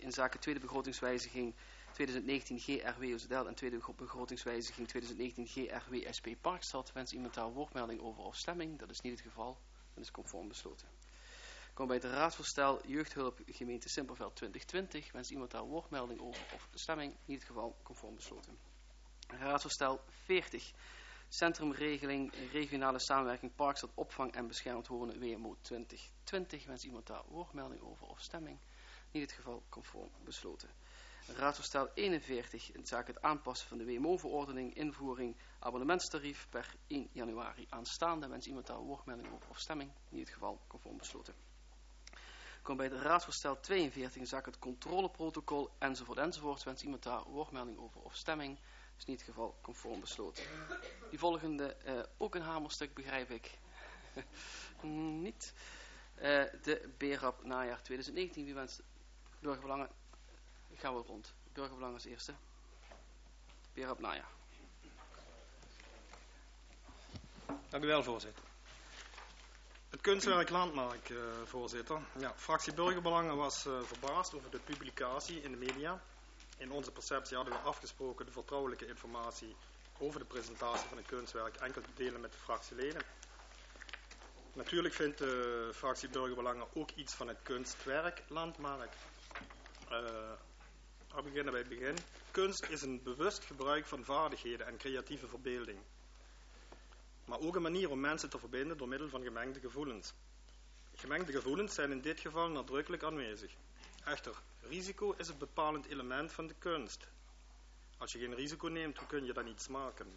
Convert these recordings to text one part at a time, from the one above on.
in zaken tweede begrotingswijziging 2019 GRW Oostdel en tweede begrotingswijziging 2019 GRW SP Parkstad. Wens iemand daar woordmelding over of stemming? Dat is niet het geval. Dat is conform besloten. Kom bij het raadsvoorstel jeugdhulp gemeente Simpelveld 2020. Wens iemand daar woordmelding over of stemming? Niet het geval. Conform besloten. Raadsvoorstel 40. Centrumregeling regionale samenwerking Parkstad opvang en beschermd wonen WMO 2020. Wens iemand daar woordmelding over of stemming? Niet het geval. Conform besloten. Raadsvoorstel 41 in zaken het aanpassen van de WMO-verordening, invoering abonnementstarief per 1 januari aanstaande. Wens iemand daar woordmelding over of stemming? Niet het geval. Conform besloten. Kom bij het raadsvoorstel 42 in zaken het controleprotocol enzovoort. Wens iemand daar woordmelding over of stemming? Is niet het geval. Conform besloten. Die volgende ook een hamerstuk, begrijp ik. Niet. De BRAP najaar 2019. Wie wenst burgerbelangen? Gaan we rond. Burgerbelangen als eerste. BRAP najaar. Dank u wel, voorzitter. Het kunstwerk Landmark, voorzitter. Ja, fractie Burgerbelangen was verbaasd over de publicatie in de media. In onze perceptie hadden we afgesproken de vertrouwelijke informatie over de presentatie van het kunstwerk enkel te delen met de fractieleden. Natuurlijk vindt de fractie Burgerbelangen ook iets van het kunstwerk Landmark. We beginnen bij het begin. Kunst is een bewust gebruik van vaardigheden en creatieve verbeelding. Maar ook een manier om mensen te verbinden door middel van gemengde gevoelens. Gemengde gevoelens zijn in dit geval nadrukkelijk aanwezig. Echter, risico is een bepalend element van de kunst. Als je geen risico neemt, hoe kun je dan iets maken?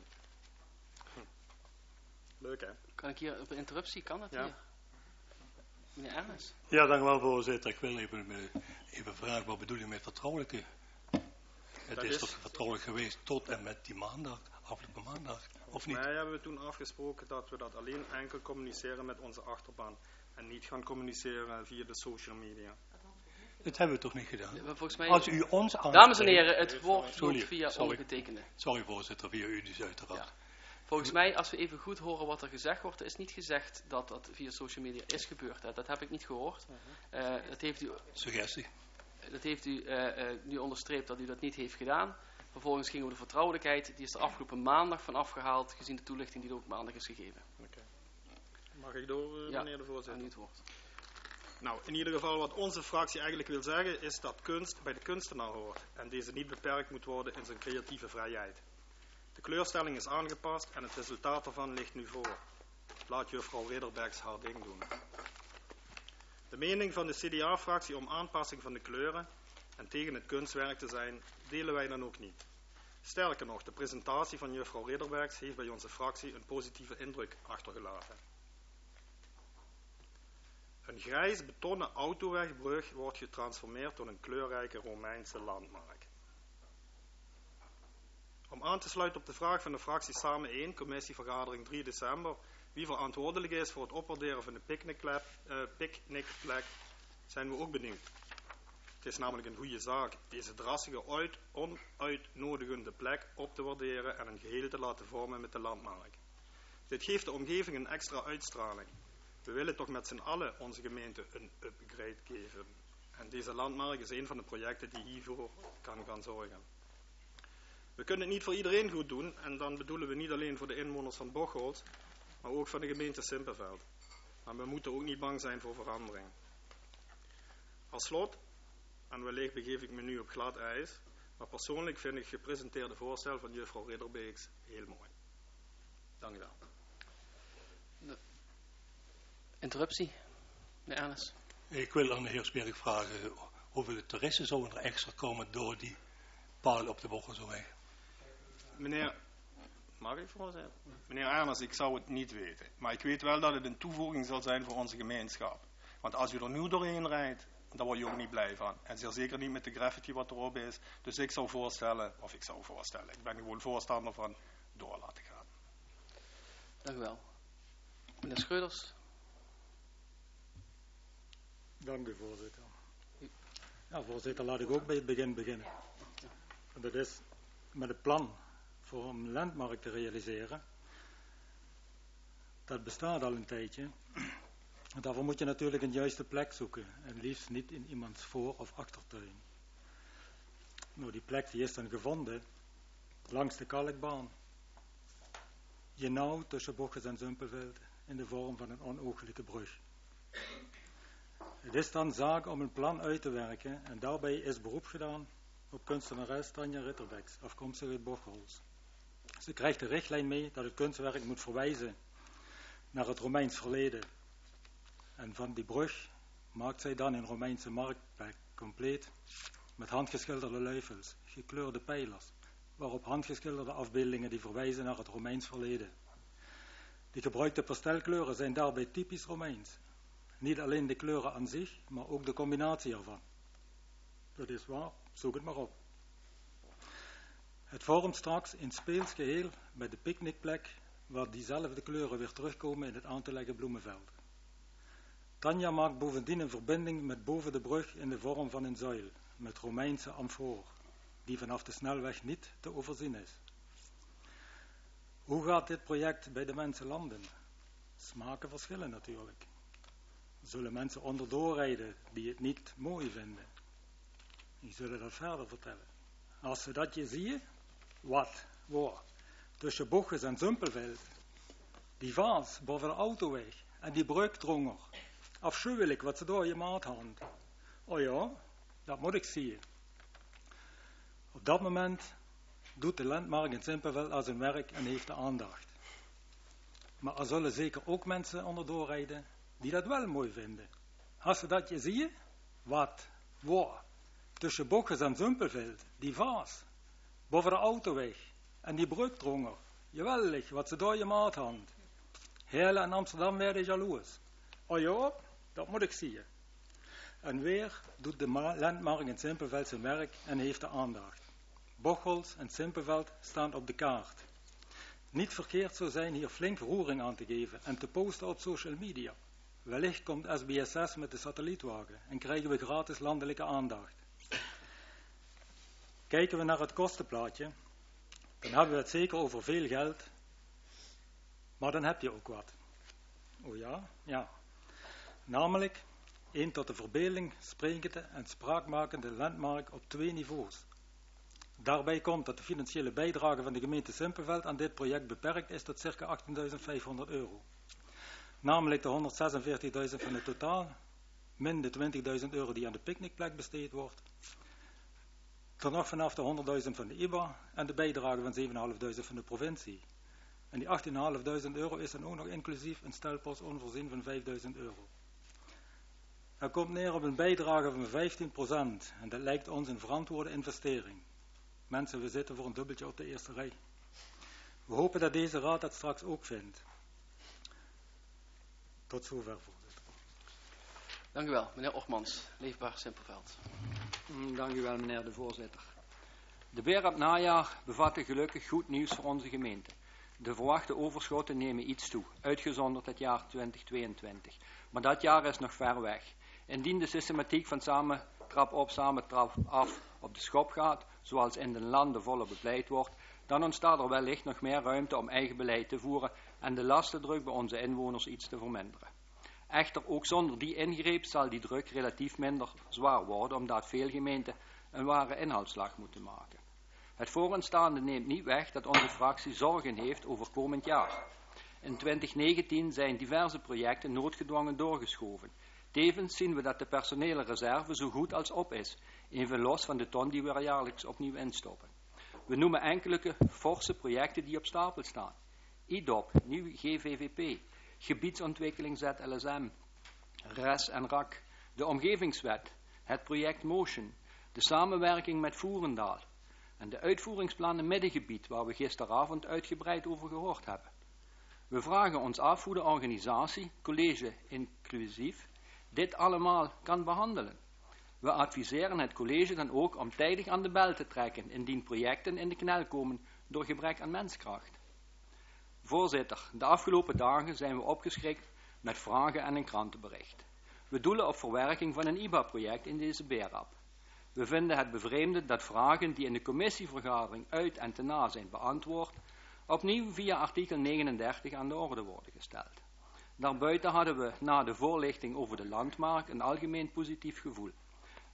Leuk, hè? Kan ik hier op een interruptie? Kan dat hier? Meneer Ernest? Ja, dank u wel, voorzitter. Ik wil even vragen, wat bedoel je met vertrouwelijke? Het is toch vertrouwelijk geweest tot en met die maandag, afgelopen maandag, of niet? Nee, hebben we toen afgesproken dat we dat alleen enkel communiceren met onze achterban. En niet gaan communiceren via de social media. Dat hebben we toch niet gedaan? Ja, volgens mij... Als u ons aanspreekt... Dames en heren, het woord loopt via ondergetekende. Sorry, voorzitter, via u dus uiteraard. Ja. Volgens mij, als we even goed horen wat er gezegd wordt, is niet gezegd dat dat via social media is gebeurd. Hè. Dat heb ik niet gehoord. Dat heeft u... Suggestie. Dat heeft u nu onderstreept dat u dat niet heeft gedaan. Vervolgens ging over de vertrouwelijkheid. Die is er afgelopen maandag van afgehaald, gezien de toelichting die er ook maandag is gegeven. Okay. Mag ik door, meneer de voorzitter? Aan u het woord. Nou, in ieder geval wat onze fractie eigenlijk wil zeggen, is dat kunst bij de kunstenaar hoort. En deze niet beperkt moet worden in zijn creatieve vrijheid. De kleurstelling is aangepast en het resultaat daarvan ligt nu voor. Laat juffrouw Ridderbergs haar ding doen. De mening van de CDA-fractie om aanpassing van de kleuren en tegen het kunstwerk te zijn, delen wij dan ook niet. Sterker nog, de presentatie van juffrouw Ridderbergs heeft bij onze fractie een positieve indruk achtergelaten. Een grijs betonnen autowegbrug wordt getransformeerd tot een kleurrijke Romeinse landmark. Om aan te sluiten op de vraag van de fractie Samen 1, commissievergadering 3 december, wie verantwoordelijk is voor het opwaarderen van de picknickplek, zijn we ook benieuwd. Het is namelijk een goede zaak deze drassige, onuitnodigende plek op te waarderen en een geheel te laten vormen met de landmark. Dit geeft de omgeving een extra uitstraling. We willen toch met z'n allen onze gemeente een upgrade geven. En deze landmark is een van de projecten die hiervoor kan gaan zorgen. We kunnen het niet voor iedereen goed doen en dan bedoelen we niet alleen voor de inwoners van Bocholt, maar ook van de gemeente Simpelveld. Maar we moeten ook niet bang zijn voor verandering. Als slot, en wellicht begeef ik me nu op glad ijs, maar persoonlijk vind ik het gepresenteerde voorstel van juffrouw Ridderbeeks heel mooi. Dank u wel. Interruptie, meneer Ernest. Ik wil aan de heer Sperk vragen hoeveel toeristen zouden er extra komen door die paal op de Bochelseweg. Meneer, mag ik voorzitter? Meneer Ernest, ik zou het niet weten. Maar ik weet wel dat het een toevoeging zal zijn voor onze gemeenschap. Want als u er nu doorheen rijdt, dan word je ook niet blij van. En zeker niet met de graffiti wat erop is. Dus ik ben gewoon voorstander van door laten gaan. Dank u wel. Meneer Schreuders. Dank u, voorzitter. Ja, voorzitter, laat ik ook bij het begin beginnen. Dat is met het plan voor een landmark te realiseren. Dat bestaat al een tijdje. Daarvoor moet je natuurlijk een juiste plek zoeken. En liefst niet in iemands voor- of achtertuin. Nou, die plek die is dan gevonden langs de kalkbaan. Genau tussen Boches en Zumpelveld in de vorm van een onooglijke brug. Het is dan zaak om een plan uit te werken en daarbij is beroep gedaan op kunstenares Tanja Ritterbeks, afkomstig uit Bocholt. Ze krijgt de richtlijn mee dat het kunstwerk moet verwijzen naar het Romeins verleden. En van die brug maakt zij dan een Romeinse marktplek compleet met handgeschilderde luifels, gekleurde pijlers, waarop handgeschilderde afbeeldingen die verwijzen naar het Romeins verleden. De gebruikte pastelkleuren zijn daarbij typisch Romeins. Niet alleen de kleuren aan zich, maar ook de combinatie ervan. Dat is waar, zoek het maar op. Het vormt straks een speels geheel bij de picknickplek, waar diezelfde kleuren weer terugkomen in het aan te leggen bloemenveld. Tanja maakt bovendien een verbinding met boven de brug in de vorm van een zuil, met Romeinse amfoor, die vanaf de snelweg niet te overzien is. Hoe gaat dit project bij de mensen landen? Smaken verschillen natuurlijk. Zullen mensen onderdoor rijden die het niet mooi vinden? Die zullen dat verder vertellen. Als ze dat je zien, wat, waar, tussen Boches en Zumpelveld, die vaas boven de autoweg en die breukdronger, afschuwelijk wat ze door je maat hadden. Oh ja, dat moet ik zien. Op dat moment doet de landmark in Simpelveld als zijn werk en heeft de aandacht. Maar er zullen zeker ook mensen onderdoor rijden die dat wel mooi vinden. Als ze dat je ziet, wat, waar, tussen Boches en Zumpelveld, die vaas, boven de autoweg en die breukdronger, geweldig wat ze door je maat hadden. Heerlen en Amsterdam werden jaloers. Oh ja, dat moet ik zien. En weer doet de landmark in Simpelveld zijn werk en heeft de aandacht. Bocholt en Simpelveld staan op de kaart. Niet verkeerd zou zijn hier flink roering aan te geven en te posten op social media. Wellicht komt SBSS met de satellietwagen en krijgen we gratis landelijke aandacht. Kijken we naar het kostenplaatje, dan hebben we het zeker over veel geld, maar dan heb je ook wat. Oh ja? Ja. Namelijk, een tot de verbeelding sprekende en spraakmakende landmark op 2 niveaus. Daarbij komt dat de financiële bijdrage van de gemeente Simpelveld aan dit project beperkt is tot circa €18.500. Namelijk de €146.000 van het totaal, min de €20.000 die aan de picknickplek besteed wordt. Dan nog vanaf de €100.000 van de IBA en de bijdrage van €7.500 van de provincie. En die €18.500 is dan ook nog inclusief een stelpost onvoorzien van €5.000. Dat komt neer op een bijdrage van 15% en dat lijkt ons een verantwoorde investering. Mensen, we zitten voor een dubbeltje op de eerste rij. We hopen dat deze raad dat straks ook vindt. Tot zover, voorzitter. Dank u wel, meneer Ochmans, Leefbaar Simpelveld. Dank u wel, meneer de voorzitter. De BERAP najaar bevatte gelukkig goed nieuws voor onze gemeente. De verwachte overschotten nemen iets toe, uitgezonderd het jaar 2022. Maar dat jaar is nog ver weg. Indien de systematiek van samen trap op, samen trap af op de schop gaat, zoals in de landen volop bepleit wordt, dan ontstaat er wellicht nog meer ruimte om eigen beleid te voeren en de lastendruk bij onze inwoners iets te verminderen. Echter, ook zonder die ingreep zal die druk relatief minder zwaar worden, omdat veel gemeenten een ware inhaalslag moeten maken. Het vooraanstaande neemt niet weg dat onze fractie zorgen heeft over komend jaar. In 2019 zijn diverse projecten noodgedwongen doorgeschoven. Tevens zien we dat de personele reserve zo goed als op is, even los van de ton die we er jaarlijks opnieuw instoppen. We noemen enkele forse projecten die op stapel staan. IDOP, nieuw GVVP, gebiedsontwikkeling ZLSM, RES en RAK, de omgevingswet, het project Motion, de samenwerking met Voerendaal en de uitvoeringsplannen Middengebied, waar we gisteravond uitgebreid over gehoord hebben. We vragen ons af hoe de organisatie, college inclusief, dit allemaal kan behandelen. We adviseren het college dan ook om tijdig aan de bel te trekken indien projecten in de knel komen door gebrek aan menskracht. Voorzitter, de afgelopen dagen zijn we opgeschrikt met vragen en een krantenbericht. We doelen op verwerking van een IBA-project in deze BERAP. We vinden het bevreemdend dat vragen die in de commissievergadering uit en te na zijn beantwoord, opnieuw via artikel 39 aan de orde worden gesteld. Daarbuiten hadden we na de voorlichting over de landmark een algemeen positief gevoel.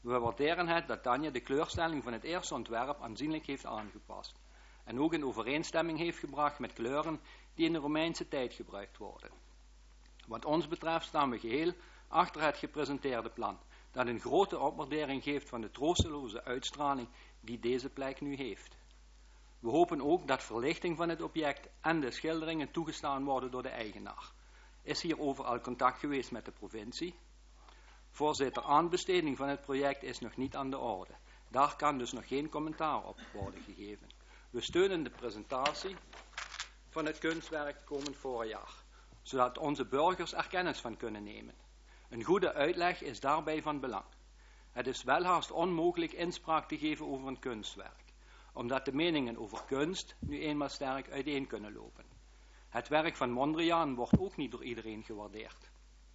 We waarderen het dat Tanja de kleurstelling van het eerste ontwerp aanzienlijk heeft aangepast en ook in overeenstemming heeft gebracht met kleuren die in de Romeinse tijd gebruikt worden. Wat ons betreft staan we geheel achter het gepresenteerde plan, dat een grote opwaardering geeft van de troosteloze uitstraling die deze plek nu heeft. We hopen ook dat verlichting van het object en de schilderingen toegestaan worden door de eigenaar. Is hierover al contact geweest met de provincie? Voorzitter, aanbesteding van het project is nog niet aan de orde. Daar kan dus nog geen commentaar op worden gegeven. We steunen de presentatie van het kunstwerk komend voorjaar, zodat onze burgers er kennis van kunnen nemen. Een goede uitleg is daarbij van belang. Het is welhaast onmogelijk inspraak te geven over een kunstwerk, omdat de meningen over kunst nu eenmaal sterk uiteen kunnen lopen. Het werk van Mondriaan wordt ook niet door iedereen gewaardeerd.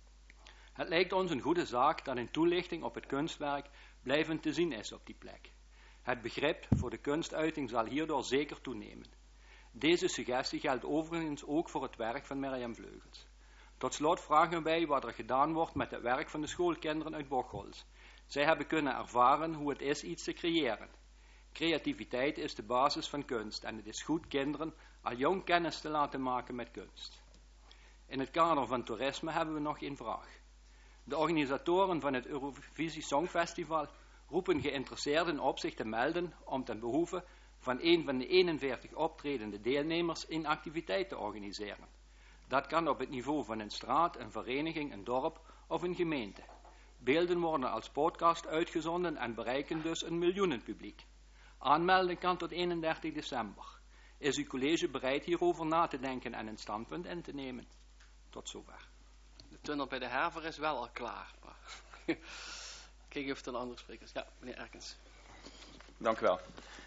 Het lijkt ons een goede zaak dat een toelichting op het kunstwerk blijvend te zien is op die plek. Het begrip voor de kunstuiting zal hierdoor zeker toenemen. Deze suggestie geldt overigens ook voor het werk van Mirjam Vleugels. Tot slot vragen wij wat er gedaan wordt met het werk van de schoolkinderen uit Bocholt. Zij hebben kunnen ervaren hoe het is iets te creëren. Creativiteit is de basis van kunst en het is goed kinderen al jong kennis te laten maken met kunst. In het kader van toerisme hebben we nog een vraag. De organisatoren van het Eurovisie Songfestival roepen geïnteresseerden op zich te melden om ten behoeve van een van de 41 optredende deelnemers een activiteit te organiseren. Dat kan op het niveau van een straat, een vereniging, een dorp of een gemeente. Beelden worden als podcast uitgezonden en bereiken dus een miljoenenpubliek. Aanmelden kan tot 31 december. Is uw college bereid hierover na te denken en een standpunt in te nemen? Tot zover. De tunnel bij de haver is wel al klaar. Maar kijken of er een andere sprekers. Ja, meneer Erkens. Dank u wel.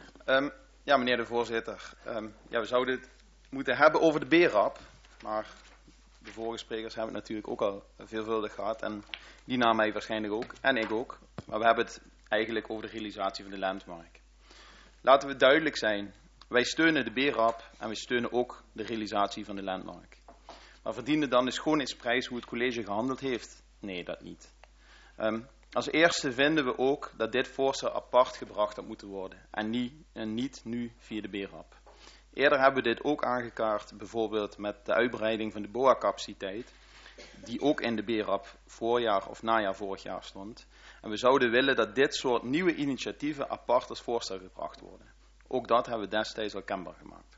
Ja, meneer de voorzitter. We zouden het moeten hebben over de BERAP. Maar de vorige sprekers hebben het natuurlijk ook al veelvuldig gehad. En die na mij waarschijnlijk ook. En ik ook. Maar we hebben het eigenlijk over de realisatie van de landmark. Laten we duidelijk zijn. Wij steunen de BERAP en we steunen ook de realisatie van de landmark. Maar verdiende dan de schoonheidsprijs hoe het college gehandeld heeft? Nee, dat niet. Als eerste vinden we ook dat dit voorstel apart gebracht had moeten worden. En niet nu via de BERAP. Eerder hebben we dit ook aangekaart, bijvoorbeeld met de uitbreiding van de BOA-capaciteit, die ook in de BERAP voorjaar of najaar vorig jaar stond. En we zouden willen dat dit soort nieuwe initiatieven apart als voorstel gebracht worden. Ook dat hebben we destijds al kenbaar gemaakt.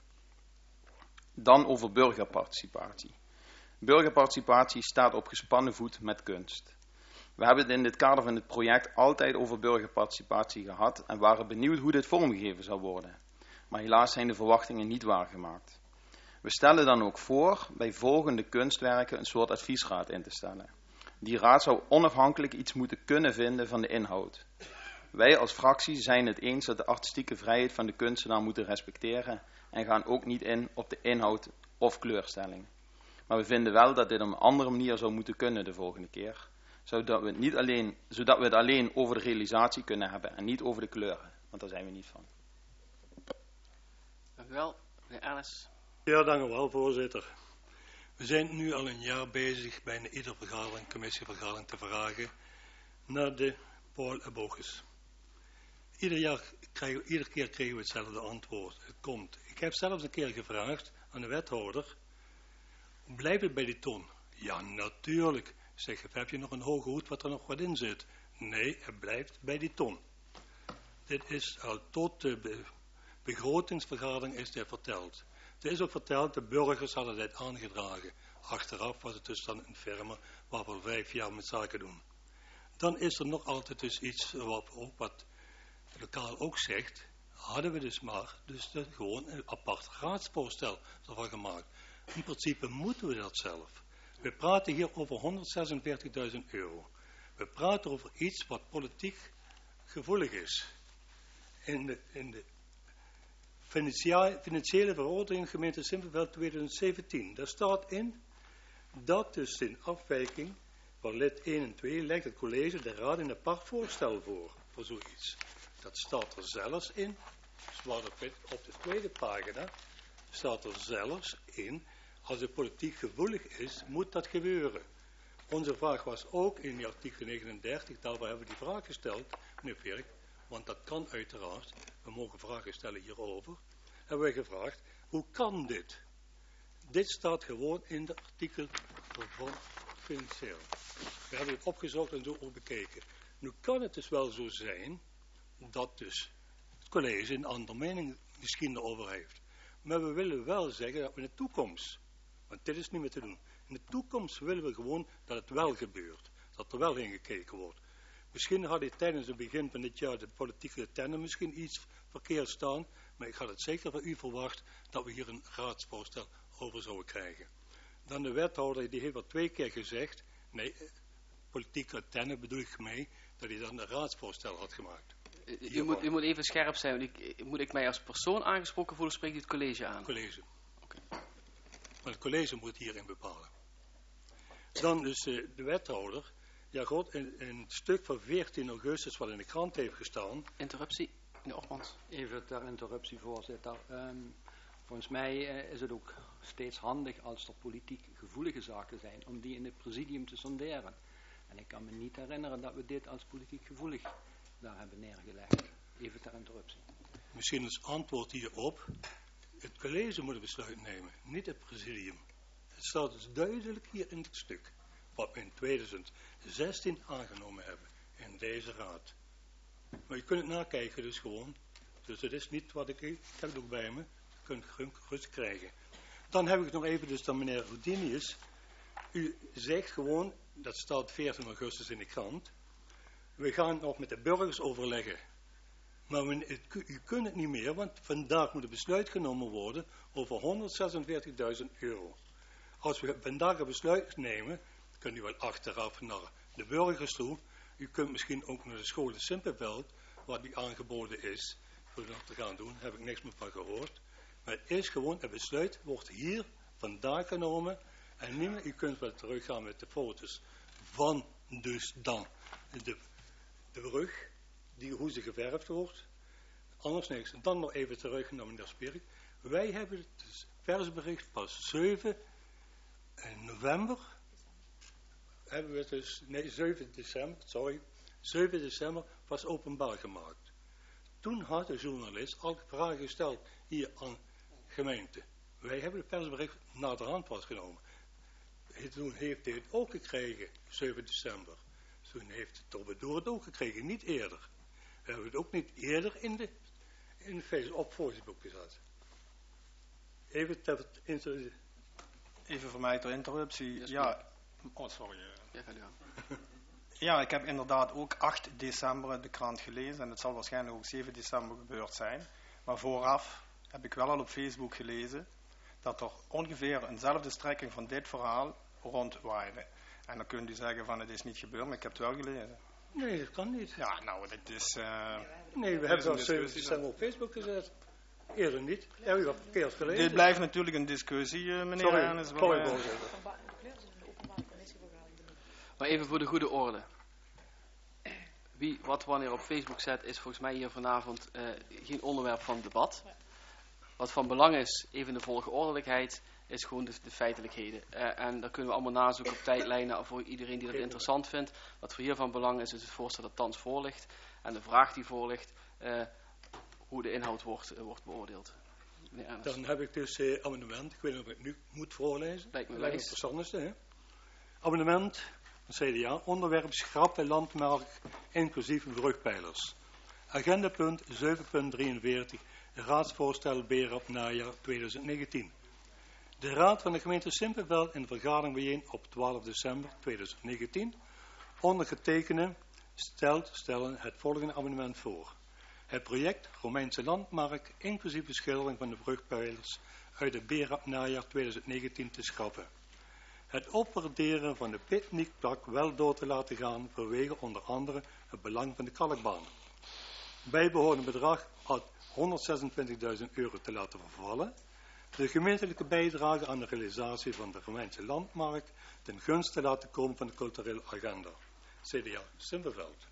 Dan over burgerparticipatie. Burgerparticipatie staat op gespannen voet met kunst. We hebben het in dit kader van het project altijd over burgerparticipatie gehad en waren benieuwd hoe dit vormgegeven zou worden. Maar helaas zijn de verwachtingen niet waargemaakt. We stellen dan ook voor bij volgende kunstwerken een soort adviesraad in te stellen. Die raad zou onafhankelijk iets moeten kunnen vinden van de inhoud. Wij als fractie zijn het eens dat de artistieke vrijheid van de kunstenaar moeten respecteren en gaan ook niet in op de inhoud of kleurstelling. Maar we vinden wel dat dit op een andere manier zou moeten kunnen de volgende keer. Zodat we het alleen over de realisatie kunnen hebben en niet over de kleuren. Want daar zijn we niet van. Dank u wel, meneer Ernst. Ja, dank u wel, voorzitter. We zijn nu al een jaar bezig bijna iedere vergadering, commissievergadering te vragen naar de Paul Bogus. Iedere keer krijgen we hetzelfde antwoord. Het komt. Ik heb zelfs een keer gevraagd aan de wethouder, blijft het bij die ton? Ja, natuurlijk. Zeg, heb je nog een hoge hoed wat er nog wat in zit? Nee, het blijft bij die ton. Dit is al tot de begrotingsvergadering is dit verteld. Het is ook verteld, de burgers hadden dit aangedragen. Achteraf was het dus dan een firma waar we 5 jaar met zaken doen. Dan is er nog altijd dus iets wat lokaal ook zegt, hadden we dus maar gewoon een apart raadsvoorstel ervan gemaakt. In principe moeten we dat zelf. We praten hier over 146.000 euro. We praten over iets wat politiek gevoelig is. In de financiële verordening gemeente Simpelveld 2017. Daar staat in dat dus in afwijking van lid 1 en 2 legt het college de raad een apart voorstel voor zoiets. Dat staat er zelfs in, op de tweede pagina, staat er zelfs in, als het politiek gevoelig is, moet dat gebeuren. Onze vraag was ook in die artikel 39, daarvoor hebben we die vraag gesteld, knipwerk, want dat kan uiteraard. We mogen vragen stellen hierover. Hebben wij gevraagd, hoe kan dit? Dit staat gewoon in de artikel van financieel. We hebben het opgezocht en zo ook bekeken. Nu kan het dus wel zo zijn dat dus het college een andere mening misschien erover heeft. Maar we willen wel zeggen dat we in de toekomst, want dit is niet meer te doen, in de toekomst willen we gewoon dat het wel gebeurt. Dat er wel in gekeken wordt. Misschien had hij tijdens het begin van dit jaar de politieke tenen misschien iets verkeerd staan, maar ik had het zeker van u verwacht dat we hier een raadsvoorstel over zouden krijgen. Dan de wethouder, die heeft al 2 keer gezegd, nee, politieke tenen bedoel ik mee, dat hij dan een raadsvoorstel had gemaakt. U moet even scherp zijn, want moet ik mij als persoon aangesproken voelen, spreekt u het college aan? College. Okay. Maar het college moet hierin bepalen. Dan dus de wethouder, ja goed, in het stuk van 14 augustus wat in de krant heeft gestaan. Interruptie, meneer Opmans. Even ter interruptie, voorzitter. Volgens mij is het ook steeds handig als er politiek gevoelige zaken zijn, om die in het presidium te sonderen. En ik kan me niet herinneren dat we dit als politiek gevoelig daar hebben neergelegd. Even ter interruptie. Misschien als antwoord hierop, het college moet een besluit nemen, niet het presidium. Het staat dus duidelijk hier in dit stuk, wat we in 2016 aangenomen hebben in deze raad. Maar je kunt het nakijken dus gewoon. Dus het is niet wat ik heb het ook bij me. Je kunt het gerust krijgen. Dan heb ik nog even dus dan meneer Houdinius. U zegt gewoon, dat staat 14 augustus in de krant. We gaan nog met de burgers overleggen. Maar u kunt het niet meer, want vandaag moet een besluit genomen worden over 146.000 euro. Als we vandaag een besluit nemen, kunt u wel achteraf naar de burgers toe. U kunt misschien ook naar de school in Simpelveld, wat die aangeboden is, voor dat te gaan doen. Daar heb ik niks meer van gehoord. Maar het is gewoon, het besluit wordt hier vandaag genomen. En niet meer, u kunt wel teruggaan met de foto's van dus dan de brug, hoe ze geverfd wordt. Anders niks. Dan nog even terug naar meneer Spierik. Wij hebben het persbericht pas 7 november. Hebben we het dus, nee 7 december pas openbaar gemaakt. Toen had de journalist al vragen gesteld hier aan gemeente. Wij hebben het persbericht naderhand pas genomen. Toen heeft hij het ook gekregen, 7 december. Toen heeft het Torbedoor het ook gekregen, niet eerder. We hebben het ook niet eerder in op Facebook gezet. Even voor mij ter interruptie. Yes, Ja, oh sorry. Ja, ga je gang. Ja, ik heb inderdaad ook 8 december de krant gelezen en het zal waarschijnlijk ook 7 december gebeurd zijn. Maar vooraf heb ik wel al op Facebook gelezen dat er ongeveer eenzelfde strekking van dit verhaal rondwaaide. En dan kunt u zeggen van het is niet gebeurd, maar ik heb het wel gelezen. Nee, dat kan niet. Ja, nou, dat is... nee, we hebben het al 7 december op Facebook gezet. Eerder niet. Ja, u had verkeerd gelezen. Dit blijft natuurlijk een discussie, meneer Ernst. Sorry, voorzitter. Maar even voor de goede orde. Wie wat wanneer op Facebook zet is volgens mij hier vanavond geen onderwerp van debat. Wat van belang is, even de volgordelijkheid, is gewoon de feitelijkheden. En daar kunnen we allemaal nazoeken op tijdlijnen voor iedereen die dat interessant vindt. Wat voor hier van belang is het voorstel dat thans voor ligt. En de vraag die voor ligt, hoe de inhoud wordt beoordeeld. Dan heb ik dus amendement. Ik weet niet of ik het nu moet voorlezen. Lijkt me het verstandigste, hè? Amendement van CDA. Onderwerp schrappen landmark inclusief brugpijlers. Agendapunt 7.43. Raadsvoorstel BERAP najaar 2019. De Raad van de gemeente Simpelveld in de vergadering bijeen op 12 december 2019 ondergetekende stellen het volgende amendement voor. Het project Romeinse landmark inclusief beschildering van de brugpijlers uit de BERAP najaar 2019 te schrappen. Het opwaarderen van de picknickplak wel door te laten gaan vanwege onder andere het belang van de kalkbaan. Bijbehorende bedrag had 126.000 euro te laten vervallen. De gemeentelijke bijdrage aan de realisatie van de Romeinse landmark ten gunste laten komen van de culturele agenda. CDA Simpelveld.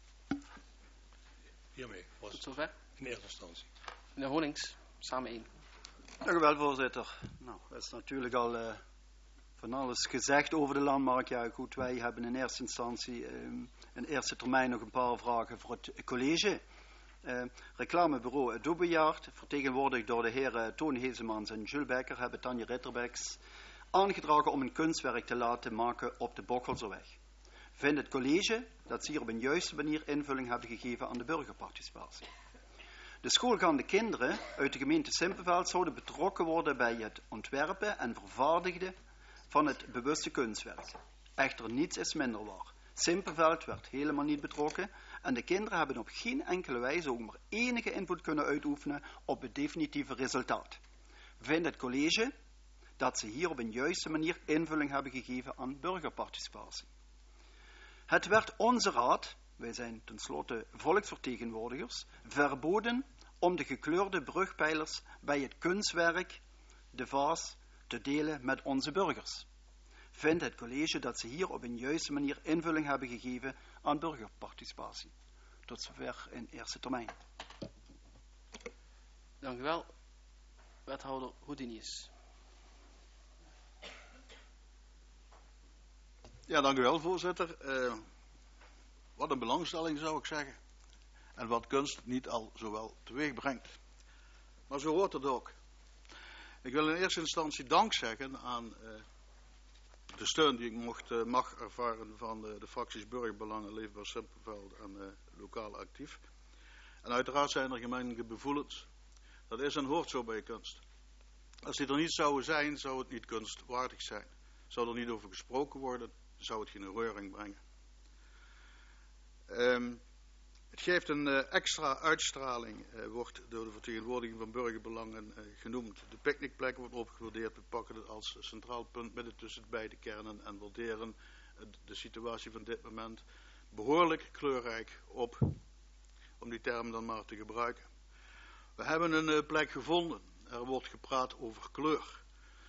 Hiermee was het zover? In eerste instantie. Meneer Honings, samen 1. Dank u wel, voorzitter. Nou, dat is natuurlijk al van alles gezegd over de landmark. Ja, goed, wij hebben in eerste instantie in eerste termijn nog een paar vragen voor het college. Reclamebureau Dobejaard, vertegenwoordigd door de heren Toon Heesemans en Jules Becker, hebben Tanja Ritterbecks aangedragen om een kunstwerk te laten maken op de Bokkelserweg. Vindt het college dat ze hier op een juiste manier invulling hebben gegeven aan de burgerparticipatie. De schoolgaande kinderen uit de gemeente Simpelveld zouden betrokken worden bij het ontwerpen en vervaardigen van het bewuste kunstwerk. Echter niets is minder waar. Simpelveld werd helemaal niet betrokken en de kinderen hebben op geen enkele wijze ook maar enige invloed kunnen uitoefenen op het definitieve resultaat. Vindt het college dat ze hier op een juiste manier invulling hebben gegeven aan burgerparticipatie. Het werd onze raad, wij zijn tenslotte volksvertegenwoordigers, verboden om de gekleurde brugpijlers bij het kunstwerk, de vaas, te delen met onze burgers. Vindt het college dat ze hier op een juiste manier invulling hebben gegeven aan burgerparticipatie. Tot zover in eerste termijn. Dank u wel. Wethouder Houdinius. Ja, dank u wel, voorzitter. Wat een belangstelling, zou ik zeggen. En wat kunst niet al zowel teweeg brengt. Maar zo hoort het ook. Ik wil in eerste instantie dank zeggen aan de steun die ik mag ervaren van de fracties Burgerbelangen, Leefbaar Simpelveld en Lokaal Actief. En uiteraard zijn er gemengde gevoelens. Dat is en hoort zo bij kunst. Als die er niet zouden zijn, zou het niet kunstwaardig zijn. Zou er niet over gesproken worden, zou het geen reuring brengen. Het geeft een extra uitstraling, wordt door de vertegenwoordiging van burgerbelangen genoemd. De picknickplek wordt opgewaardeerd. We pakken het als centraal punt midden tussen beide kernen en waarderen de situatie van dit moment behoorlijk kleurrijk op, om die term dan maar te gebruiken. We hebben een plek gevonden. Er wordt gepraat over kleur.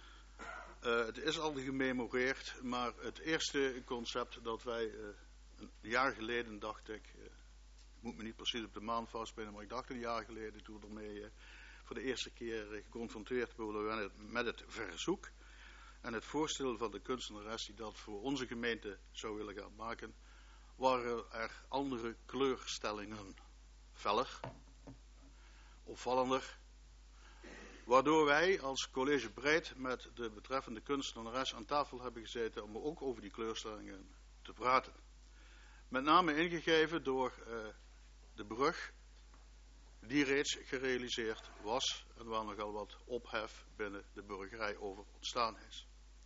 Het is al gememoreerd, maar het eerste concept dat wij een jaar geleden, dacht ik, ik moet me niet precies op de maand vastpinnen, maar ik dacht een jaar geleden, toen we ermee voor de eerste keer geconfronteerd worden met het verzoek en het voorstel van de kunstenares die dat voor onze gemeente zou willen gaan maken, waren er andere kleurstellingen. Feller, opvallender, waardoor wij als college breed met de betreffende kunstenares aan tafel hebben gezeten om ook over die kleurstellingen te praten. Met name ingegeven door de brug die reeds gerealiseerd was en waar nogal wat ophef binnen de burgerij over ontstaan is.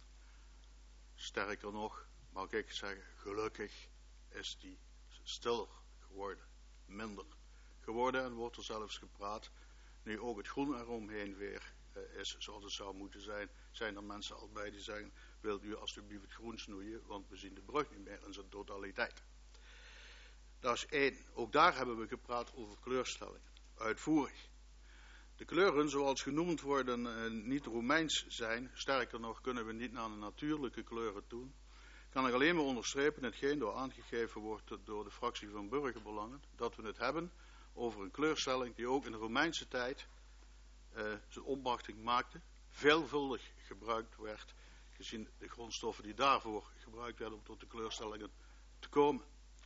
Sterker nog, mag ik zeggen, gelukkig is die stiller geworden, minder geworden en wordt er zelfs gepraat. Nu ook het groen eromheen weer is zoals het zou moeten zijn, zijn er mensen al bij die zeggen, wilt u alsjeblieft het groen snoeien, want we zien de brug niet meer in zijn totaliteit. Dat is één. Ook daar hebben we gepraat over kleurstellingen. Uitvoerig. De kleuren zoals genoemd worden niet Romeins zijn. Sterker nog kunnen we niet naar de natuurlijke kleuren toe. Kan ik alleen maar onderstrepen hetgeen door aangegeven wordt door de fractie van Burgerbelangen. Dat we het hebben over een kleurstelling die ook in de Romeinse tijd zijn opwachting maakte. Veelvuldig gebruikt werd gezien de grondstoffen die daarvoor gebruikt werden om tot de kleurstellingen te komen.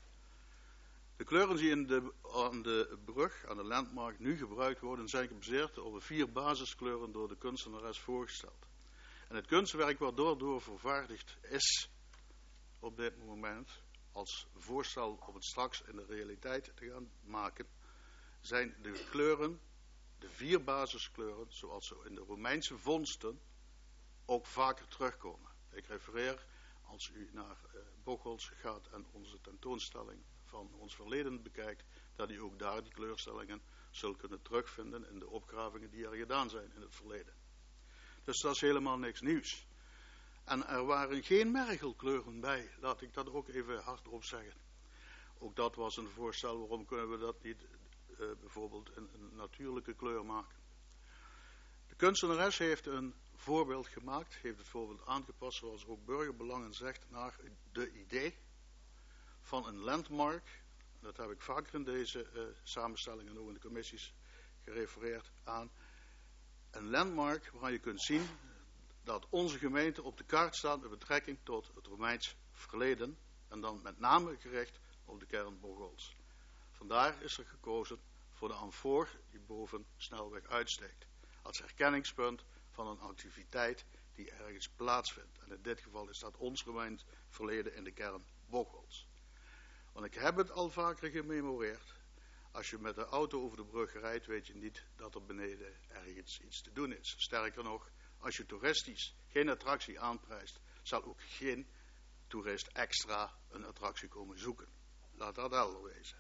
De kleuren die aan de brug, aan de landmark nu gebruikt worden, zijn gebaseerd op de 4 basiskleuren door de kunstenares voorgesteld. En het kunstwerk wat door vervaardigd is op dit moment, als voorstel om het straks in de realiteit te gaan maken, zijn de kleuren, de 4 basiskleuren, zoals ze in de Romeinse vondsten ook vaker terugkomen. Ik refereer, als u naar Bocholt gaat en onze tentoonstelling van ons verleden bekijkt, dat u ook daar die kleurstellingen zult kunnen terugvinden in de opgravingen die er gedaan zijn in het verleden. Dus dat is helemaal niks nieuws. En er waren geen mergelkleuren bij, laat ik dat ook even hardop zeggen. Ook dat was een voorstel, waarom kunnen we dat niet bijvoorbeeld een natuurlijke kleur maken. De kunstenares heeft een voorbeeld gemaakt, heeft het voorbeeld aangepast, zoals ook Burgerbelangen zegt, naar de idee van een landmark. Dat heb ik vaker in deze samenstellingen, ook in de commissies, gerefereerd aan. Een landmark waar je kunt zien dat onze gemeente op de kaart staat met betrekking tot het Romeins verleden en dan met name gericht op de kern Bocholt. Vandaar is er gekozen voor de amfoor die boven snelweg uitsteekt, als herkenningspunt van een activiteit die ergens plaatsvindt. En in dit geval is dat ons Romeins verleden in de kern Bocholt. Want ik heb het al vaker gememoreerd. Als je met de auto over de brug rijdt, weet je niet dat er beneden ergens iets te doen is. Sterker nog, als je toeristisch geen attractie aanprijst, zal ook geen toerist extra een attractie komen zoeken. Laat dat helder wezen.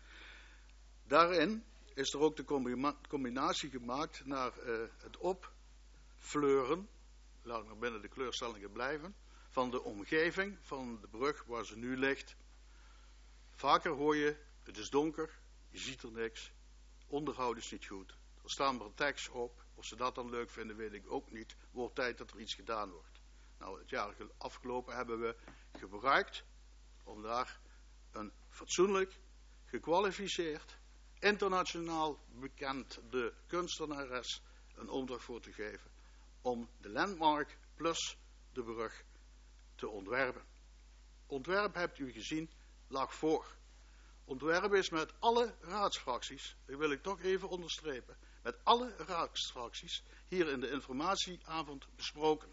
Daarin is er ook de combinatie gemaakt naar het opfleuren, laat ik maar binnen de kleurstellingen blijven, van de omgeving van de brug waar ze nu ligt. Vaker hoor je, het is donker, je ziet er niks, onderhoud is niet goed. Er staan maar tekst op, of ze dat dan leuk vinden weet ik ook niet. Wordt tijd dat er iets gedaan wordt. Nou, het jaar afgelopen hebben we gebruikt om daar een fatsoenlijk, gekwalificeerd, internationaal bekende kunstenares een opdracht voor te geven om de landmark plus de brug te ontwerpen. Ontwerp, hebt u gezien, lag voor. Ontwerp is met alle raadsfracties, dat wil ik toch even onderstrepen, met alle raadsfracties hier in de informatieavond besproken.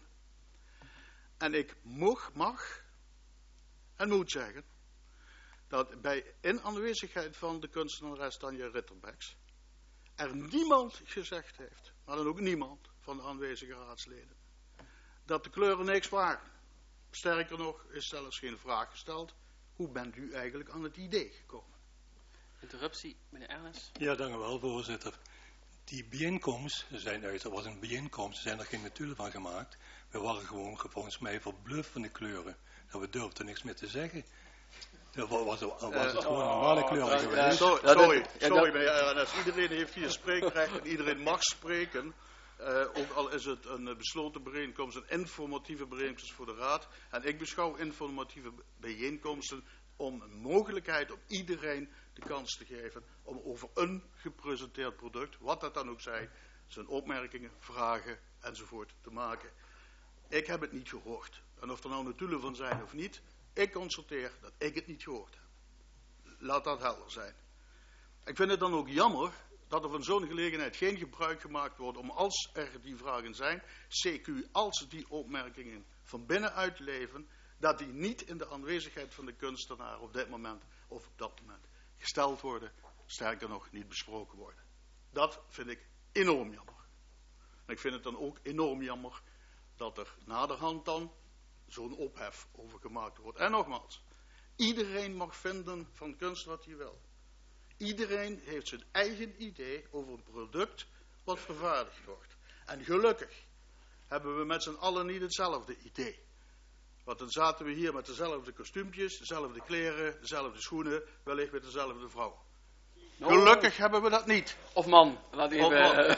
En ik mag en moet zeggen dat in aanwezigheid van de kunstenares Tanja Ritterbeks er niemand gezegd heeft, maar dan ook niemand van de aanwezige raadsleden, dat de kleuren niks waren. Sterker nog, is zelfs geen vraag gesteld. Hoe bent u eigenlijk aan het idee gekomen? Interruptie, meneer Ernest. Ja, dank u wel, voorzitter. Die bijeenkomst, er was een bijeenkomst, er zijn er geen natuurlijk van gemaakt. We waren gewoon volgens mij verbluft van de kleuren. Dat we durfden niks meer te zeggen. Was het gewoon normale kleuren geweest. Sorry meneer Ernest. Iedereen heeft hier spreekrecht en iedereen mag spreken. Ook al is het een besloten bijeenkomst, een informatieve bijeenkomst voor de raad. En ik beschouw informatieve bijeenkomsten om een mogelijkheid om iedereen de kans te geven om over een gepresenteerd product, wat dat dan ook zij, zijn opmerkingen, vragen enzovoort te maken. Ik heb het niet gehoord. En of er nou natuurlijk van zijn of niet, ik constateer dat ik het niet gehoord heb. Laat dat helder zijn. Ik vind het dan ook jammer dat er van zo'n gelegenheid geen gebruik gemaakt wordt om als er die vragen zijn, CQ als die opmerkingen van binnenuit leven, dat die niet in de aanwezigheid van de kunstenaar op dit moment of op dat moment gesteld worden, sterker nog niet besproken worden. Dat vind ik enorm jammer. En ik vind het dan ook enorm jammer dat er naderhand dan zo'n ophef over gemaakt wordt. En nogmaals, iedereen mag vinden van kunst wat hij wil. Iedereen heeft zijn eigen idee over een product wat vervaardigd wordt. En gelukkig hebben we met z'n allen niet hetzelfde idee. Want dan zaten we hier met dezelfde kostuumpjes, dezelfde kleren, dezelfde schoenen, wellicht met dezelfde vrouw. Gelukkig hebben we dat niet. Of man, laat even...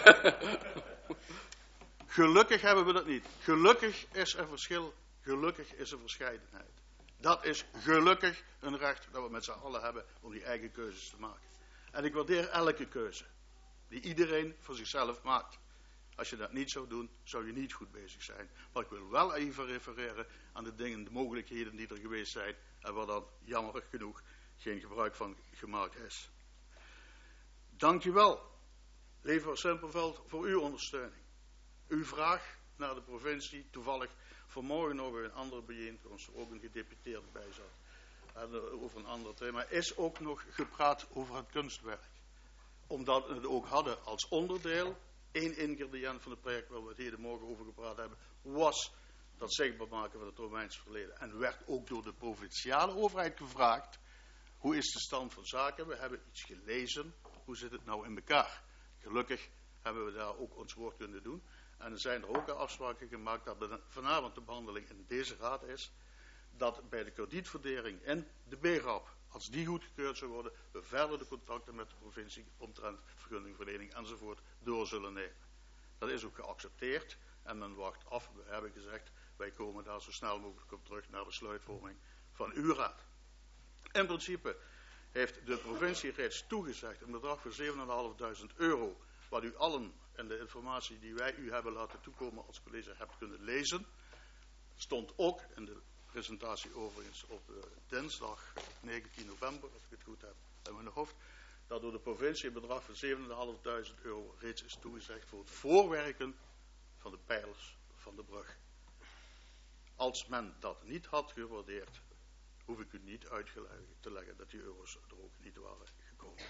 Gelukkig hebben we dat niet. Gelukkig is er verschil, gelukkig is er verscheidenheid. Dat is gelukkig een recht dat we met z'n allen hebben om die eigen keuzes te maken. En ik waardeer elke keuze die iedereen voor zichzelf maakt. Als je dat niet zou doen, zou je niet goed bezig zijn. Maar ik wil wel even refereren aan de dingen, de mogelijkheden die er geweest zijn en waar dan jammer genoeg geen gebruik van gemaakt is. Dank u wel, Lever Simpelveld, voor uw ondersteuning. Uw vraag naar de provincie, toevallig vanmorgen nog bij een andere bijeenkomst, waar ook een gedeputeerde bij zat, over een ander thema, is ook nog gepraat over het kunstwerk. Omdat we het ook hadden als onderdeel, één ingrediënt van het project waar we het heden morgen over gepraat hebben, was dat zichtbaar maken van het Romeins verleden. En werd ook door de provinciale overheid gevraagd, hoe is de stand van zaken? We hebben iets gelezen, hoe zit het nou in elkaar? Gelukkig hebben we daar ook ons woord kunnen doen. En er zijn er ook afspraken gemaakt dat vanavond de behandeling in deze raad is, dat bij de kredietverdeling en de BRAP, als die goedgekeurd zou worden, we verder de contacten met de provincie omtrent vergunningverlening enzovoort door zullen nemen. Dat is ook geaccepteerd en men wacht af. We hebben gezegd, wij komen daar zo snel mogelijk op terug naar besluitvorming van uw raad. In principe heeft de provincie reeds toegezegd een bedrag van €7.500 wat u allen en de informatie die wij u hebben laten toekomen als college hebt kunnen lezen, stond ook in de presentatie overigens op dinsdag 19 november, als ik het goed heb in mijn hoofd, dat door de provincie een bedrag van €7.500 reeds is toegezegd voor het voorwerken van de pijlers van de brug. Als men dat niet had gewaardeerd, hoef ik u niet uit te leggen dat die euro's er ook niet waren gekomen.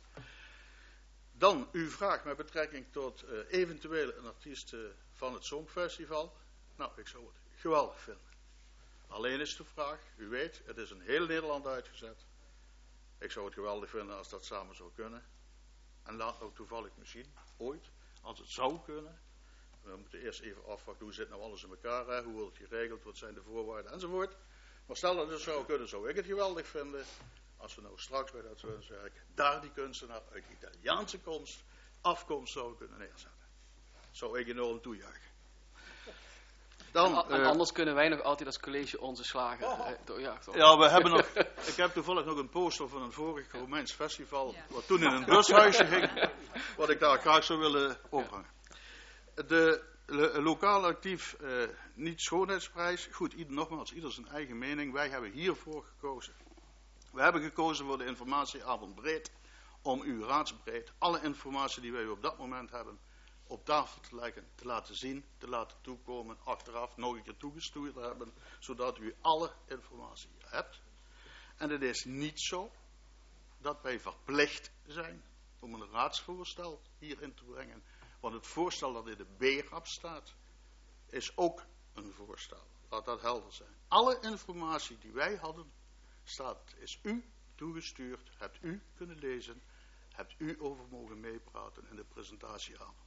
Dan uw vraag met betrekking tot eventueel een artiest van het Songfestival. Nou, ik zou het geweldig vinden. Alleen is de vraag, u weet, het is in heel Nederland uitgezet. Ik zou het geweldig vinden als dat samen zou kunnen. En laat nou toevallig misschien, ooit, als het zou kunnen. We moeten eerst even afwachten, hoe zit nou alles in elkaar, hè? Hoe wordt het geregeld, wat zijn de voorwaarden enzovoort. Maar stel dat het zou kunnen, zou ik het geweldig vinden als we nou straks bij dat werk daar die kunstenaar uit Italiaanse afkomst zouden kunnen neerzetten. Zou ik enorm toejuichen. Dan, en anders kunnen wij nog altijd als college onze slagen doorjagen. Ja, we hebben nog. Ik heb toevallig nog een poster van een vorig Romeins festival, wat toen in een bushuisje ging, wat ik daar graag zou willen ophangen. De lokaal actief niet schoonheidsprijs. Goed, nogmaals, ieder zijn eigen mening. Wij hebben hiervoor gekozen. We hebben gekozen voor de informatieavond breed, om u raadsbreed alle informatie die wij op dat moment hebben op tafel te leggen, te laten zien, te laten toekomen, achteraf nog een keer toegestuurd hebben, zodat u alle informatie hebt. En het is niet zo dat wij verplicht zijn om een raadsvoorstel hierin te brengen. Want het voorstel dat in de BRAP staat, is ook een voorstel. Laat dat helder zijn. Alle informatie die wij hadden, is u toegestuurd, hebt u kunnen lezen, hebt u over mogen meepraten in de presentatieavond.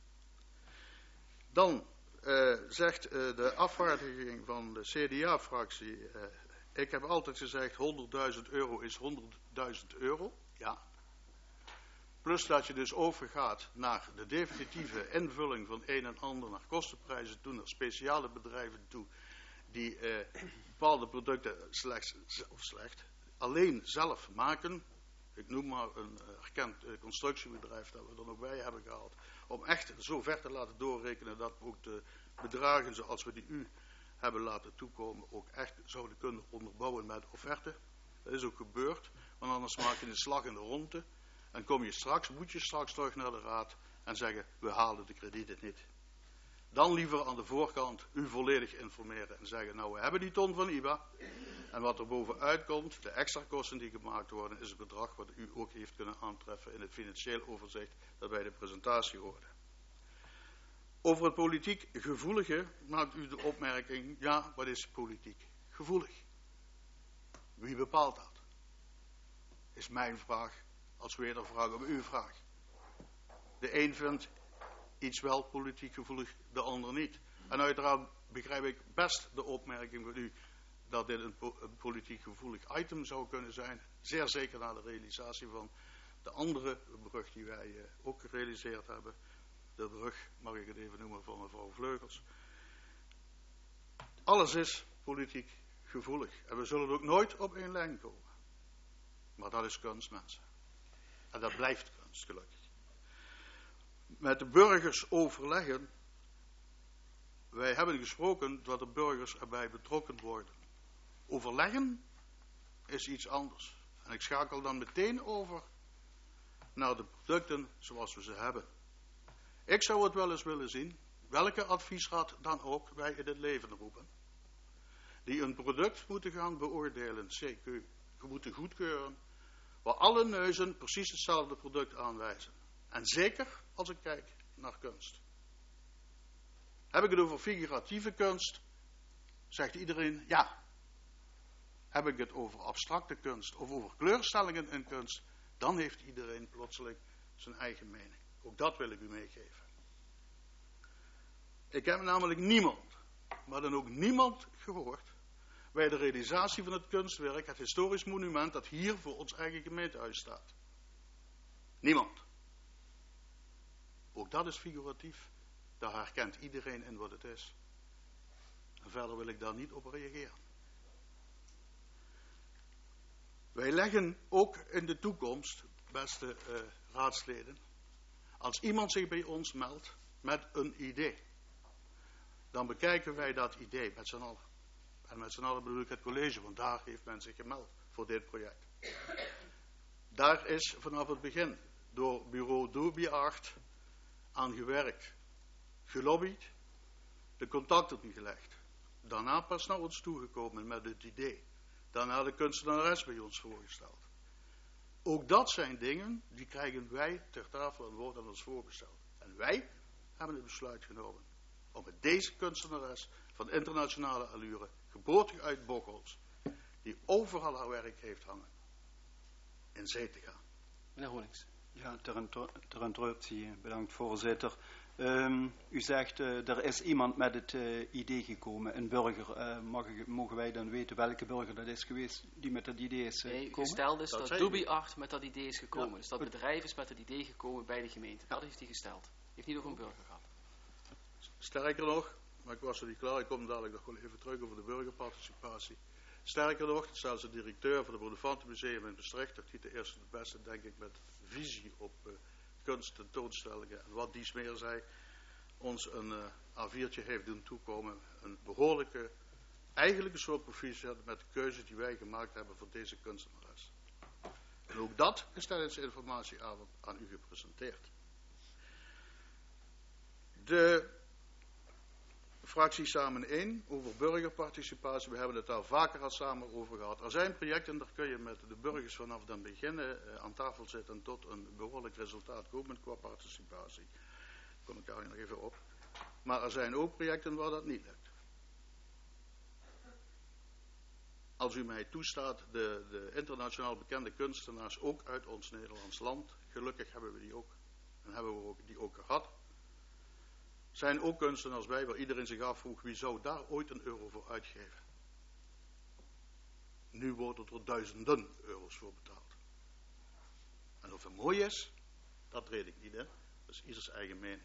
Dan zegt de afvaardiging van de CDA-fractie, ik heb altijd gezegd €100.000 is €100.000, ja. Plus dat je dus overgaat naar de definitieve invulling van een en ander, naar kostenprijzen toe, naar speciale bedrijven toe, die bepaalde producten alleen zelf maken. Ik noem maar een erkend constructiebedrijf dat we er nog bij hebben gehaald. Om echt zo ver te laten doorrekenen dat we ook de bedragen zoals we die u hebben laten toekomen ook echt zouden kunnen onderbouwen met offerte. Dat is ook gebeurd, want anders maak je een slag in de ronde. En moet je straks terug naar de raad en zeggen, we halen de kredieten niet. Dan liever aan de voorkant u volledig informeren en zeggen, nou we hebben die ton van IBA. En wat er bovenuit komt, de extra kosten die gemaakt worden, is het bedrag wat u ook heeft kunnen aantreffen in het financieel overzicht dat bij de presentatie hoorde. Over het politiek gevoelige maakt u de opmerking, ja, wat is politiek gevoelig? Wie bepaalt dat? Is mijn vraag als wedervraag op uw vraag. De een vindt iets wel politiek gevoelig, de ander niet. En uiteraard begrijp ik best de opmerking van u dat dit een politiek gevoelig item zou kunnen zijn. Zeer zeker na de realisatie van de andere brug die wij ook gerealiseerd hebben. De brug, mag ik het even noemen, van mevrouw Vleugels. Alles is politiek gevoelig. En we zullen ook nooit op één lijn komen. Maar dat is kunst, mensen. En dat blijft kunst, gelukkig. Met de burgers overleggen. Wij hebben gesproken dat de burgers erbij betrokken worden. Overleggen is iets anders. En ik schakel dan meteen over naar de producten zoals we ze hebben. Ik zou het wel eens willen zien, welke adviesraad dan ook wij in het leven roepen. Die een product moeten gaan beoordelen, CQ, moeten goedkeuren, waar alle neuzen precies hetzelfde product aanwijzen. En zeker als ik kijk naar kunst. Heb ik het over figuratieve kunst, zegt iedereen ja. Heb ik het over abstracte kunst of over kleurstellingen in kunst, dan heeft iedereen plotseling zijn eigen mening. Ook dat wil ik u meegeven. Ik heb namelijk niemand, maar dan ook niemand gehoord, bij de realisatie van het kunstwerk, het historisch monument dat hier voor ons eigen gemeentehuis staat. Niemand. Ook dat is figuratief. Daar herkent iedereen in wat het is. En verder wil ik daar niet op reageren. Wij leggen ook in de toekomst, beste raadsleden, Als iemand zich bij ons meldt met een idee, dan bekijken wij dat idee met z'n allen. En met z'n allen bedoel ik het college, want daar heeft men zich gemeld voor dit project. Daar is vanaf het begin door bureau Dubiart aan gewerkt, gelobbyd, de contacten gelegd. Daarna pas naar ons toegekomen met het idee. Daarna de kunstenares bij ons voorgesteld. Ook dat zijn dingen die krijgen wij ter tafel en worden aan ons voorgesteld. En wij hebben het besluit genomen om met deze kunstenares van internationale allure, geboortig uit Bocholt, die overal haar werk heeft hangen, in zee te gaan. Meneer Honings. Ja, ter interruptie, bedankt voorzitter. U zegt, er is iemand met het idee gekomen, een burger. Mogen wij dan weten welke burger dat is geweest die met dat idee is Nee, gekomen? gesteld is dat Dubiart met dat idee is gekomen. Ja, dus dat goed. bedrijf is met het idee gekomen bij de gemeente. Dat heeft hij gesteld. Heeft niet over een burger gehad. Sterker nog, maar ik was er niet klaar, ik kom dadelijk nog wel even terug over de burgerparticipatie. Sterker nog, zelfs de directeur van het Bonaventumemuseum in Maastricht, dat de eerste de beste, denk ik, met visie op kunst, tentoonstellingen en wat dies meer zei, ons een A4'tje heeft doen toekomen. Een behoorlijke, eigenlijk een soort proficiat met de keuze die wij gemaakt hebben voor deze kunstenares. En ook dat is tijdens de informatieavond aan u gepresenteerd. De fractie Samen 1 over burgerparticipatie, we hebben het daar vaker al samen over gehad. Er zijn projecten, daar kun je met de burgers vanaf dan beginnen aan tafel zitten tot een behoorlijk resultaat komen qua participatie. Daar kom ik daar nog even op. Maar er zijn ook projecten waar dat niet lukt. Als u mij toestaat, de internationaal bekende kunstenaars ook uit ons Nederlands land, gelukkig hebben we die ook, en hebben we die ook gehad, zijn ook kunstenaars bij waar iedereen zich afvroeg wie zou daar ooit een euro voor uitgeven. Nu worden er duizenden euro's voor betaald. En of het mooi is, dat weet ik niet, hè. Dat is ieders eigen mening.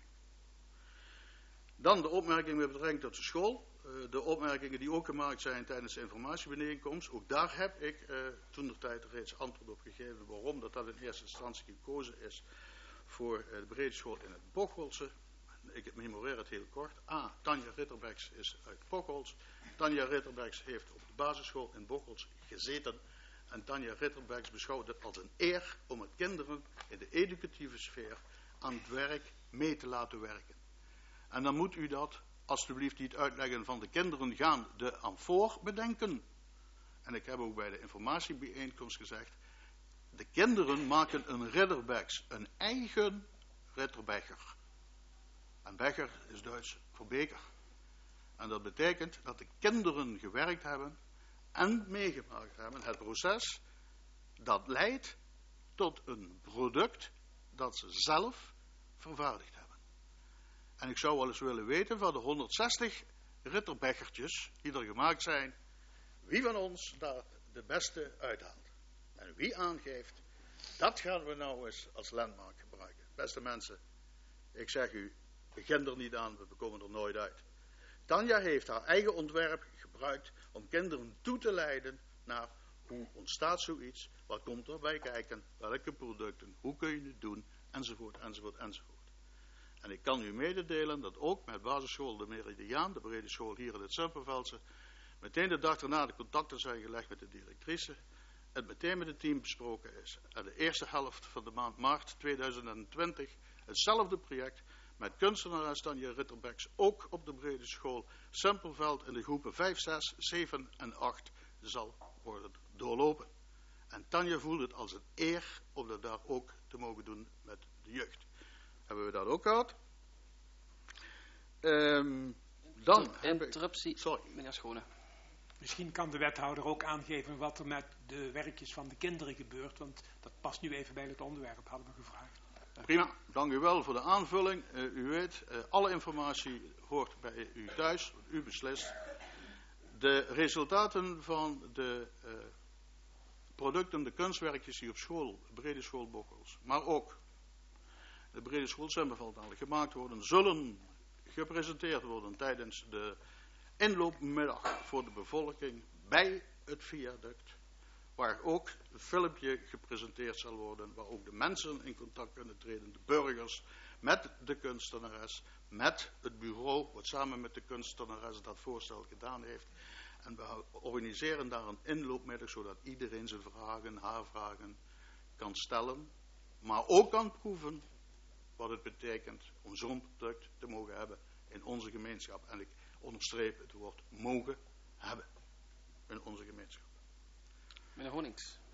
Dan de opmerking met betrekking tot de school. De opmerkingen die ook gemaakt zijn tijdens de informatiebijeenkomst. Ook daar heb ik toentertijd reeds antwoord op gegeven waarom dat in eerste instantie gekozen is voor de brede school in het Bocholtse. Ik memoreer het heel kort. A. Tanja Ritterbergs is uit Bocholt. Tanja Ritterbergs heeft op de basisschool in Bocholt gezeten. En Tanja Ritterbergs beschouwt het als een eer om het kinderen in de educatieve sfeer aan het werk mee te laten werken. En dan moet u dat alsjeblieft niet uitleggen van de kinderen gaan de amfoor bedenken. En ik heb ook bij de informatiebijeenkomst gezegd, de kinderen maken een Ritterbergs, een eigen Ritterbecher. En becher is Duits voor beker. En dat betekent dat de kinderen gewerkt hebben en meegemaakt hebben. Het proces dat leidt tot een product dat ze zelf vervaardigd hebben. En ik zou wel eens willen weten van de 160 Ritterbechertjes die er gemaakt zijn, wie van ons daar de beste uithaalt. En wie aangeeft, dat gaan we nou eens als landmark gebruiken. Beste mensen, ik zeg u, begin er niet aan, we komen er nooit uit. Tanja heeft haar eigen ontwerp gebruikt om kinderen toe te leiden naar hoe ontstaat zoiets, wat komt erbij kijken, welke producten, hoe kun je het doen, enzovoort, enzovoort, enzovoort. En ik kan u mededelen dat ook met basisschool de Meridiaan, de brede school hier in het Semperveldse, meteen de dag daarna de contacten zijn gelegd met de directrice, het meteen met het team besproken is. En de eerste helft van de maand maart 2020 hetzelfde project met kunstenares Tanja Ritterbergs ook op de brede school Semperveld in de groepen 5, 6, 7 en 8 zal worden doorlopen. En Tanja voelt het als een eer om dat daar ook te mogen doen met de jeugd. Hebben we dat ook gehad? Dan interruptie. Sorry. Meneer Schone. Misschien kan de wethouder ook aangeven wat er met de werkjes van de kinderen gebeurt, want dat past nu even bij het onderwerp, hadden we gevraagd. Prima, dank u wel voor de aanvulling. U weet, alle informatie hoort bij u thuis, u beslist. De resultaten van de producten, de kunstwerkjes die op school, brede school Bocholt, maar ook de brede school Semperveld gemaakt worden, zullen gepresenteerd worden tijdens de inloopmiddag voor de bevolking bij het viaduct, waar ook een filmpje gepresenteerd zal worden, waar ook de mensen in contact kunnen treden, de burgers, met de kunstenares, met het bureau wat samen met de kunstenares dat voorstel gedaan heeft. En we organiseren daar een inloopmiddag zodat iedereen zijn vragen, haar vragen kan stellen, maar ook kan proeven wat het betekent om zo'n product te mogen hebben in onze gemeenschap. En ik onderstreep het woord mogen hebben in onze gemeenschap. Meneer Honings.